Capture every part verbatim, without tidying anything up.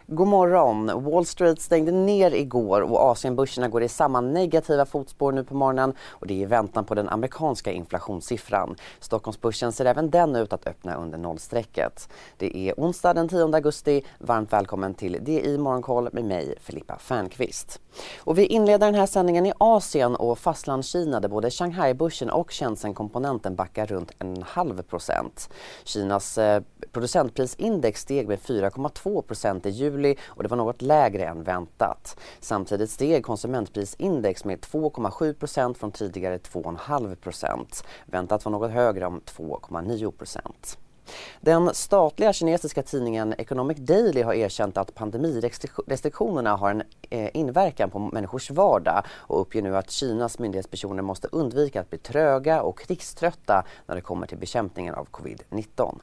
God morgon. Wall Street stängde ner igår och Asienbörserna går i samma negativa fotspår nu på morgonen och det är i väntan på den amerikanska inflationssiffran. Stockholmsbörsen ser även den ut att öppna under nollstrecket. Det är onsdag den tionde augusti. Varmt välkommen till D I Morgonkoll med mig, Filippa Fernqvist. Och vi inleder den här sändningen i Asien och fastlandskina där både Shanghai-börsen och Shenzhen-komponenten backar runt en halv procent. Kinas eh, producentprisindex steg med fyra komma två procent i juli och det var något lägre än väntat. Samtidigt steg konsumentprisindex med två komma sju procent från tidigare två komma fem procent. Väntat var något högre om två komma nio procent. Den statliga kinesiska tidningen Economic Daily har erkänt att pandemirestriktionerna har en inverkan på människors vardag och uppger nu att Kinas myndighetspersoner måste undvika att bli tröga och krigströtta när det kommer till bekämpningen av covid nitton.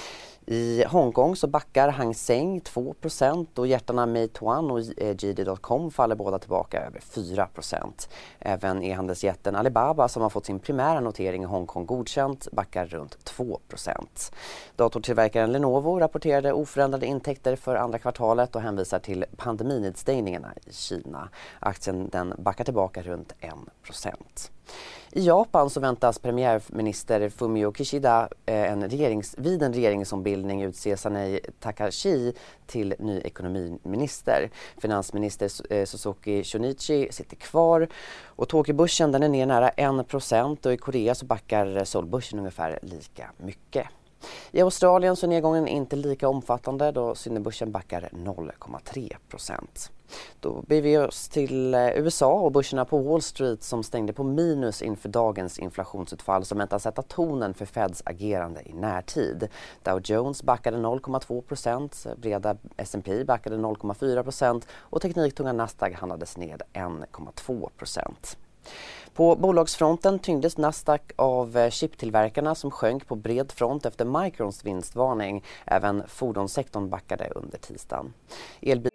I Hongkong så backar Hang Seng två procent och hjärtarna Meituan och J D dot com faller båda tillbaka över fyra procent. Även e-handelsjätten Alibaba som har fått sin primära notering i Hongkong godkänt backar runt två procent. Datortillverkaren Lenovo rapporterade oförändrade intäkter för andra kvartalet och hänvisar till pandeminedstängningarna i Kina. Aktien den backar tillbaka runt en procent. I Japan så väntas premiärminister Fumio Kishida en regerings, vid en regeringsombildning utse Sanei Takahashi till ny ekonomiminister. Finansminister Suzuki Shunichi sitter kvar och Tokyobörsen den är ner nära en procent och i Korea så backar Seoulbörsen ungefär lika mycket. I Australien så är nedgången inte lika omfattande då Sydneybörsen backar noll komma tre procent. Då beger vi oss till U S A och börserna på Wall Street som stängde på minus inför dagens inflationsutfall som väntas sätta tonen för Feds agerande i närtid. Dow Jones backade noll komma två procent, breda S and P backade noll komma fyra procent och tekniktunga Nasdaq handlades ned en komma två procent. På bolagsfronten tyngdes Nasdaq av chiptillverkarna som sjönk på bred front efter Microns vinstvarning. Även fordonssektorn backade under tisdagen. Elbil-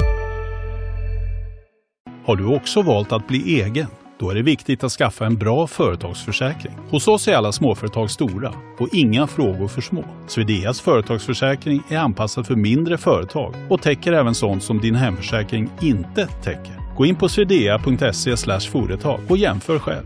Har du också valt att bli egen? Då är det viktigt att skaffa en bra företagsförsäkring. Hos oss är alla småföretag stora och inga frågor för små. Swedeas företagsförsäkring är anpassad för mindre företag och täcker även sånt som din hemförsäkring inte täcker. Gå in på swedea punkt se slash företag och jämför själv.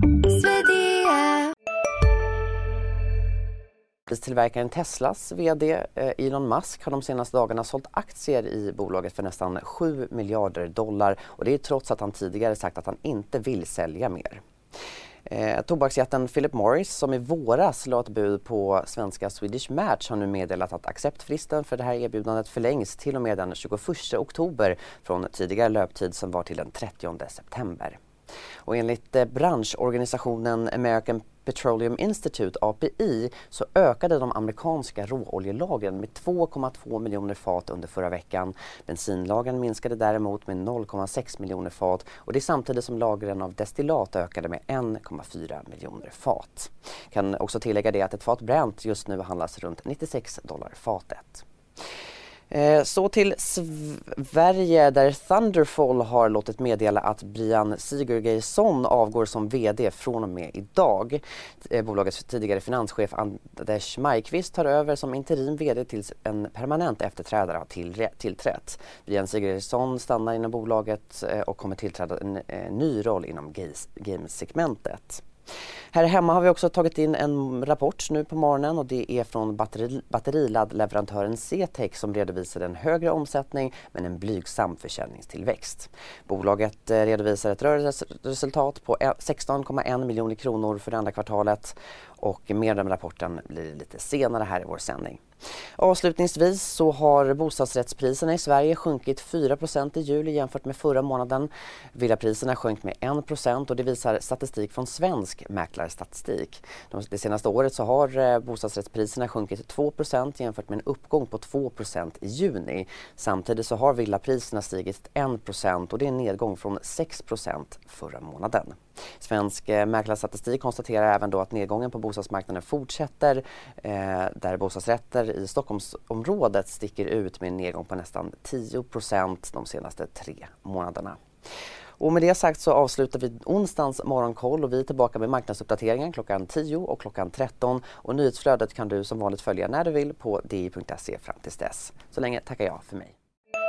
Tillverkaren Teslas vd Elon Musk har de senaste dagarna sålt aktier i bolaget för nästan sju miljarder dollar och det är trots att han tidigare sagt att han inte vill sälja mer. Eh, tobaksjätten Philip Morris som i våras la ett bud på svenska Swedish Match har nu meddelat att acceptfristen för det här erbjudandet förlängs till och med den tjugoförsta oktober från tidigare löptid som var till den trettionde september. Och enligt eh, branschorganisationen American Petroleum Institute, A P I, så ökade de amerikanska råoljelagren med två komma två miljoner fat under förra veckan. Bensinlagren minskade däremot med noll komma sex miljoner fat och det är samtidigt som lagren av destillat ökade med en komma fyra miljoner fat. Kan också tillägga det att ett fat Brent just nu handlas runt nittiosex dollar fatet. Så till Sverige där Thunderful har låtit meddela att Brian Sigurgeirsson avgår som vd från och med idag. Bolagets tidigare finanschef Anders Majqvist tar över som interim vd tills en permanent efterträdare har tillträtt. Brian Sigurgeirsson stannar inom bolaget och kommer tillträda en ny roll inom gamesegmentet. Här hemma har vi också tagit in en rapport nu på morgonen och det är från batteri, batteriladdleverantören C-Tech som redovisar en högre omsättning men en blygsam försäljningstillväxt. Bolaget redovisar ett rörelseresultat på sexton komma en miljoner kronor för det andra kvartalet och mer om rapporten blir lite senare här i vår sändning. Avslutningsvis så har bostadsrättspriserna i Sverige sjunkit fyra procent i juli jämfört med förra månaden. Villapriserna sjönk med en procent och det visar statistik från Svensk mäklarstatistik. Det senaste året så har bostadsrättspriserna sjunkit två procent jämfört med en uppgång på två procent i juni. Samtidigt så har villapriserna stigit en procent och det är en nedgång från sex procent förra månaden. Svensk mäklarstatistik konstaterar även då att nedgången på bostadsmarknaden fortsätter eh, där bostadsrätter i Stockholmsområdet sticker ut med en nedgång på nästan tio procent de senaste tre månaderna. Och med det sagt så avslutar vi onsdagens morgonkoll och vi är tillbaka med marknadsuppdateringen klockan tio och klockan tretton och nyhetsflödet kan du som vanligt följa när du vill på d i punkt se fram tills dess. Så länge tackar jag för mig.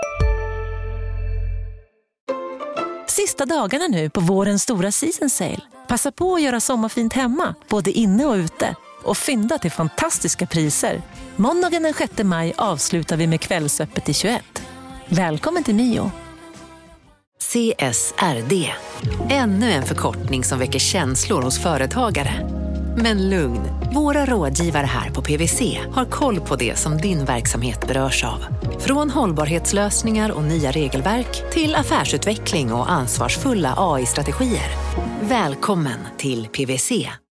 Sista dagarna nu på vårens stora season sale. Passa på att göra sommarfint hemma, både inne och ute. Och fynda till fantastiska priser. Måndagen den sjätte maj avslutar vi med Kvällsöppet i tjugoett. Välkommen till Mio. C S R D. Ännu en förkortning som väcker känslor hos företagare. Men lugn, våra rådgivare här på P W C har koll på det som din verksamhet berörs av. Från hållbarhetslösningar och nya regelverk till affärsutveckling och ansvarsfulla A I-strategier. Välkommen till P W C.